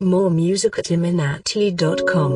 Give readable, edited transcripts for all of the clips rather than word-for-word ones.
More music at Illuminati.com.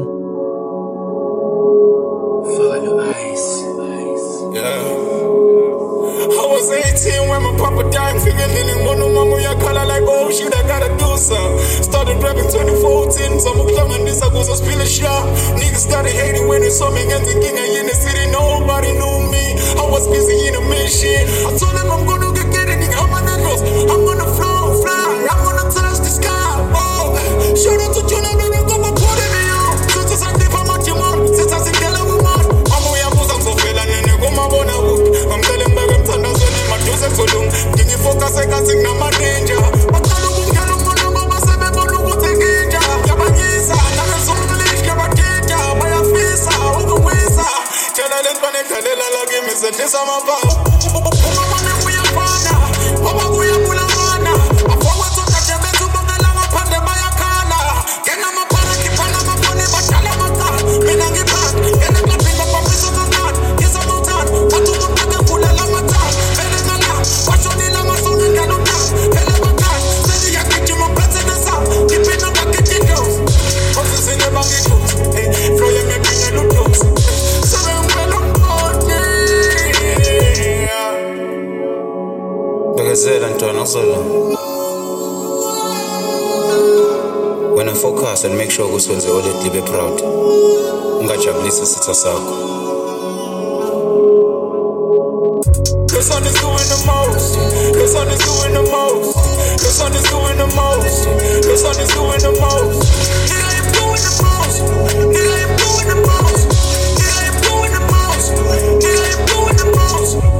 Follow your eyes. Yeah. I was 18 when my papa died. Figured living one mama ya color like, oh shit, I gotta do some. Started rapping 2014. Some of them and this I was a spill a shot. Niggas started hating when they saw me and thinking I in the city. Nobody knew me. I was busy in a mission. I told them I'm gonna get it. I'm on the coast. I'm gonna fly. I'm gonna touch the sky. Oh, shout out to Jonah, baby, go my put it in you. Since I think I'm at your mom, since I think I'm with mom. I'm going to so feel and then go my bona hook. I'm telling my rem thunder so they my juice so long. Can you focus? I can sing now my danger. But I don't get no more number, but seven more no more take danger. Yabanyisa, I'm a soulmate, Yabakeja, by a face, over ways. Tell her let's connect, tell her give me some this on my power. Mama, we are partner. Mama, we are Pulamana. I forward to touch your bed to the lava pan the Mayakana. Get on my pana, keep on my money, but tell them I'm not. Men and get back. Get a clapping up on me so not. Yes, I'm not done. But to the back and pull a lama down. Tell them I'm not. Watch on the lama so we can look down. Tell them I'm not. Say the yak get you my breath in the sound. Keep it up like it goes. What's this in the bag it goes? Hey, flow you me bring a look close. So I'm well on board, yeah. Like I said, Antoine, when I focus and make sure ukuthi wenze all be proud. Ungajabulisa isitha sakho. The sun is doing the most. The sun is doing the most. The sun is doing the most. The sun is doing the most. Nigga, I am doing the most. Nigga, I am doing the most. Nigga, I am doing the most. Nigga, I am doing the most.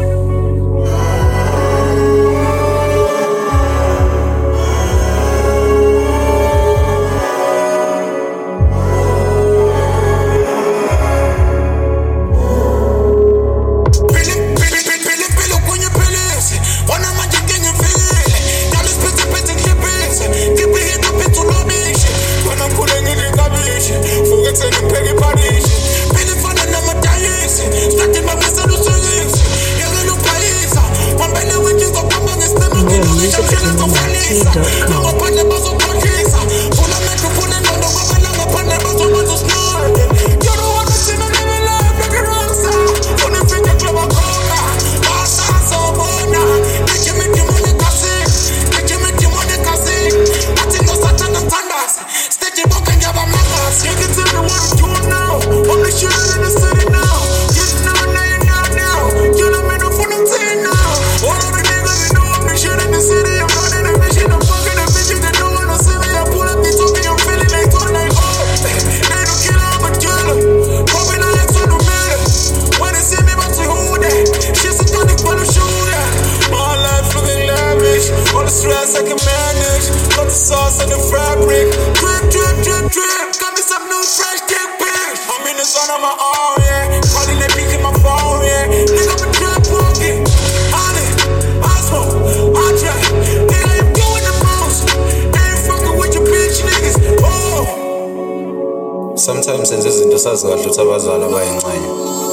Sometimes senze izinto sazikahle ukuthi abazali abayingxenye.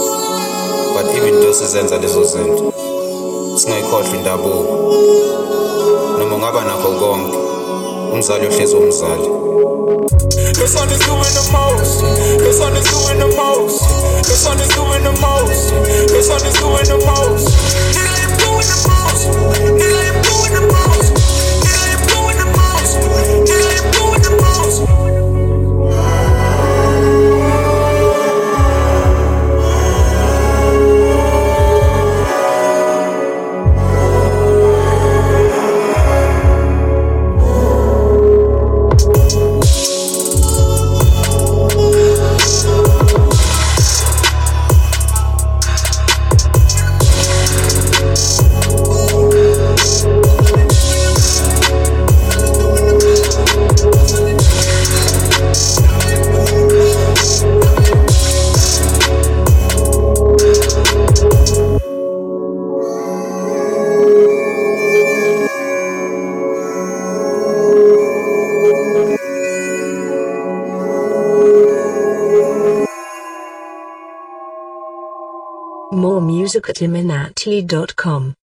But even though sizenza lezo zinto singayikhohlwa indabuko. Noma ngaba nakho konke umzali ohlezi umzali. The sun is doing the most. The sun is doing the most. The sun is doing the most. The sun is doing the most. Nigga, I am doing the most. Nigga, I am doing the most. Nigga, I am doing the most. Nigga, I am doing the most. More music at Illuminati.com.